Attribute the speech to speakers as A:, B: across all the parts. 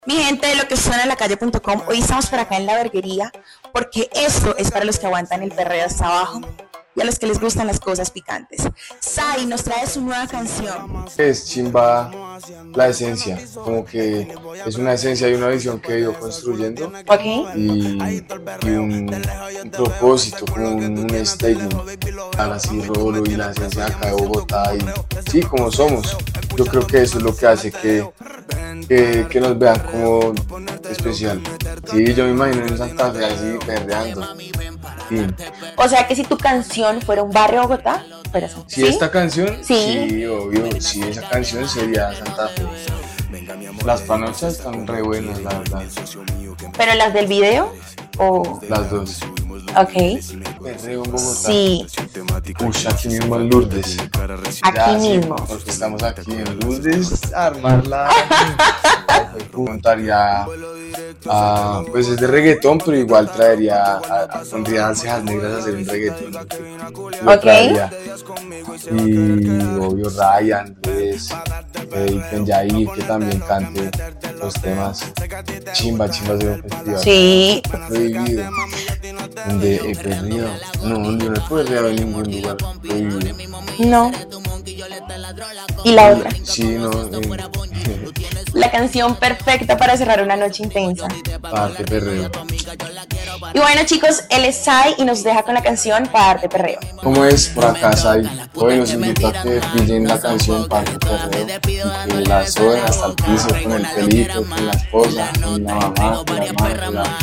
A: Mi gente de lo que suena en lacalle.com, hoy estamos por acá en la verguería porque esto es para los que aguantan el perreo hasta abajo y a los que les gustan las cosas picantes. Sai nos trae su nueva canción.
B: Es chimba la esencia, como que es una esencia y una visión que he ido construyendo.
A: Ok.
B: Y un propósito, como un statement, así rolo y la esencia de acá de Bogotá y sí, como somos. Yo creo que eso es lo que hace que nos vean como especial. Sí, yo me imagino en Santa Fe así perreando. Sí.
A: O sea que si tu canción fuera un barrio de Bogotá, fuera Santa Fe.
B: ¿Sí? ¿Esta canción?
A: Sí.
B: Sí, obvio, sí, esa canción sería Santa Fe. Las panochas están re buenas, la verdad.
A: ¿Pero las del video o...?
B: Las dos.
A: Ok.
B: Perreo en Bogotá.
A: Sí.
B: Uy, aquí mismo en Lourdes.
A: Aquí
B: Ya,
A: mismo.
B: Sí, porque estamos aquí en Lourdes, armarla. Montaría, pues es de reggaetón, pero igual pondría cejas negras a hacer un reggaetón. Lo traería. Y obvio Ryan, Andrés, y Penjair, que también cante los temas. Chimba de un festival.
A: Sí.
B: Prohibido. Donde he perdido. No, yo no he perdido en ningún lugar. Prohibido.
A: No. ¿Y la otra?
B: Sí, no.
A: La canción perfecta para cerrar una noche intensa.
B: Parte perreo.
A: Y bueno, chicos, él es Sai y nos deja con la canción Parte Perreo.
B: ¿Cómo es por acá, Sai? Hoy los invito a que pillen la canción Parte Perreo y que la suben hasta el piso con el pelito, con la esposa, con la mamá, con la hermana.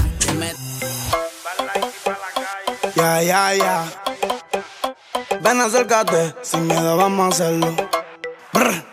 C: Ya. Ven, acércate, sin miedo vamos a hacerlo. Brr.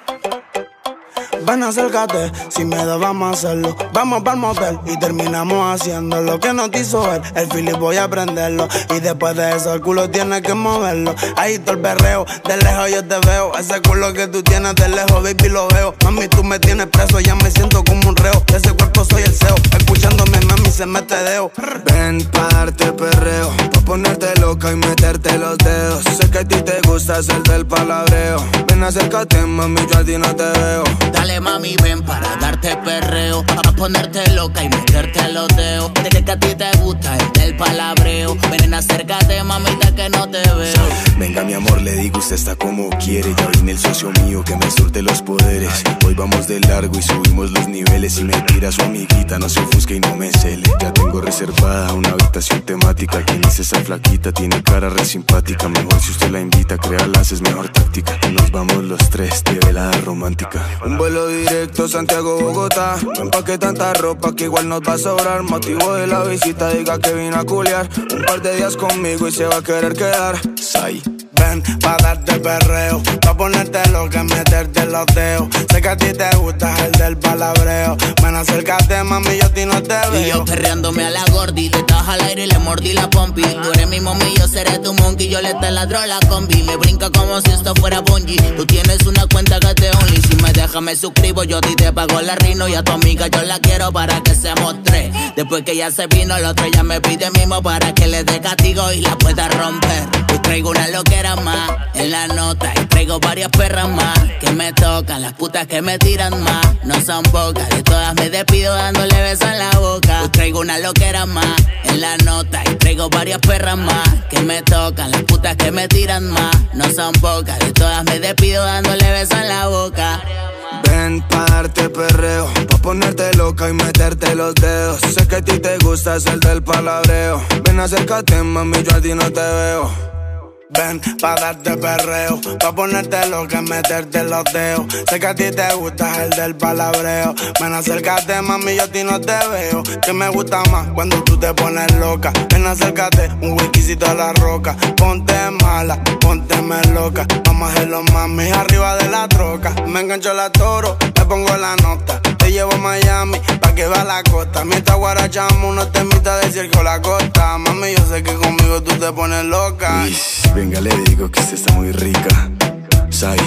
C: Ven, acércate, sin miedo vamos a hacerlo. Vamos pa'l motel y terminamos haciendo lo que nos hizo ver. El Philip voy a prenderlo y después de eso el culo tiene que moverlo. Ahí todo el berreo, de lejos yo te veo. Ese culo que tú tienes de lejos, baby, lo veo. Mami, tú me tienes preso, ya me siento como un reo. De ese cuerpo soy el CEO, escuchándome mami se mete deo. Ven pa' darte perreo, pa' ponerte loca y meterte los dedos. Sé que a ti te gusta hacer del palabreo. Ven, acércate mami, yo a ti no te veo.
D: Dale mami, ven para darte perreo, a ponerte loca y meterte los dedos. Desde que a ti te gusta el del palabreo. Ven, acércate mamita que no te veo.
C: Venga mi amor, le digo usted está como quiere. Ya viene el socio mío que me surte los poderes. Hoy vamos de largo y subimos los niveles. Y me tira su amiguita, no se ofusque y no me cele. Ya tengo reservada una habitación temática. ¿Quién es esa flaquita? Tiene cara re simpática. Mejor si usted la invita, créala, es mejor táctica. Nos vamos los tres de velada romántica. Un vuelo directo Santiago-Bogotá. No empaque tanta ropa que igual nos va a sobrar. Motivo de la visita, diga que vino a culiar. Un par de días conmigo y se va a querer quedar. Sai. Ven pa' darte perreo, pa' ponerte loca, meterte los dedos. Sé que a ti te gusta el del palabreo. Ven, acércate mami, yo a ti no te veo.
D: Y yo perreándome a la gordi, te estás al aire y le mordí la pompi. Tú eres mi mommy, yo seré tu monkey. Yo le taladro la combi, me brinca como si esto fuera bungee. Tú tienes una cuenta que te only. Si me dejas me suscribo, yo a ti te pago la rino. Y a tu amiga yo la quiero para que seamos tres. Después que ya se vino, el otro ya me pide mimo para que le dé castigo y la pueda romper. Yo traigo una loquera más en la nota y traigo varias perras más que me tocan, las putas que me tiran más. No son pocas, de todas me despido dándole besos en la boca. Yo traigo una loquera más en la nota y traigo varias perras más que me tocan, las putas que me tiran más. No son pocas, de todas me despido dándole besos en la boca.
C: Ven pa' darte perreo, pa' ponerte loca y meterte los dedos. Sé que a ti te gusta hacer del palabreo. Ven, acércate mami, yo a ti no te veo. Ven pa' darte perreo, pa' ponerte loca y meterte los dedos. Sé que a ti te gusta el del palabreo. Ven, acércate mami, yo a ti no te veo. Que me gusta más cuando tú te pones loca. Ven, acércate, un whiskycito a la roca. Ponte mala, pónteme loca. Vamos a hacerlo mami arriba de la troca. Me engancho la toro, te pongo la nota. Te llevo a Miami, pa' que va a la costa. Mientras guarachamos unos temitas de circo la costa. Mami, yo sé que conmigo tú te pones loca. Venga, le digo que usted está muy rica. Sai,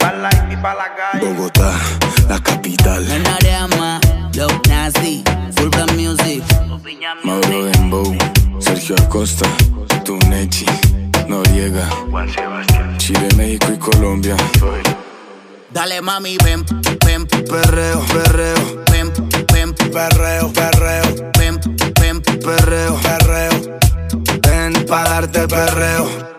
C: Bogotá, la capital.
D: En área más, Low Nasty, Full Brand Music.
C: Mauro Dembow, Sergio Acosta, Tunechi, Noriega, Chile, México y Colombia.
D: Dale mami, ven,
C: perreo,
D: ven,
C: perreo, perreo.
D: Ven,
C: Perreo, perreo. Ven pa' darte perreo.